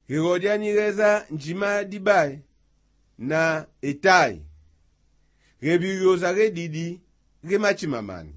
Gigodiani reza njima dibai na etai. Rebiyoza redidi remachimamani.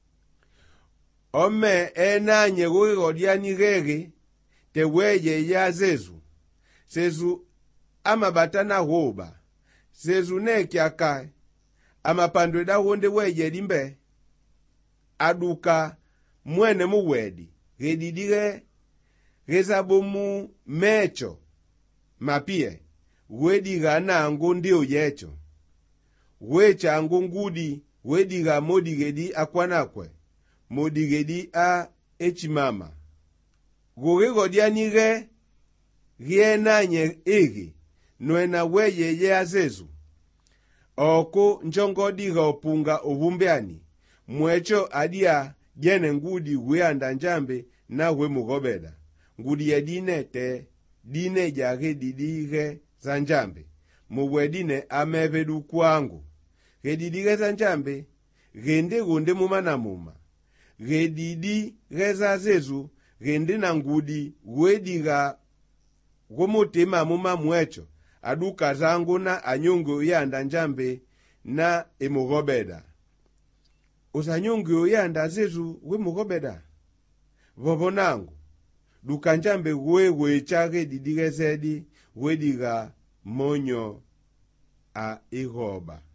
Ome enanye gigodiani rege te weye ya zezu. Sezu amabatana hoba. Sezu neki akai. Amapandwe da wonde weye limbe. Aduka mwene muwedi. Redidire rezabomu mecho. Mapie. Wediga na ango ndio yecho. Wecha ango ngudi. Wediga modigedi akwanakwe. Modigedi a echimama. Gogodiani re. Rienanye ege. Noena weye ye azezu. Oko njongodiga opunga ovumbeani. Mwecho adia jene ngudi weanda njambe na we mugobeda. Ngudi ya dine te dine jage didige za njambe. Muwedine amevedu kwangu. Redidige za njambe rende gunde muma na muma. Redidi reza zezu rende na ngudi wediga gomotema muma mwecho. Aduka zangu na anyungu yanda njambe na emugobeda. Usanyungu yanda zezu we mugobeda. Vobonangu. Duka njambe we chage didige zedi wediga monyo a igoba.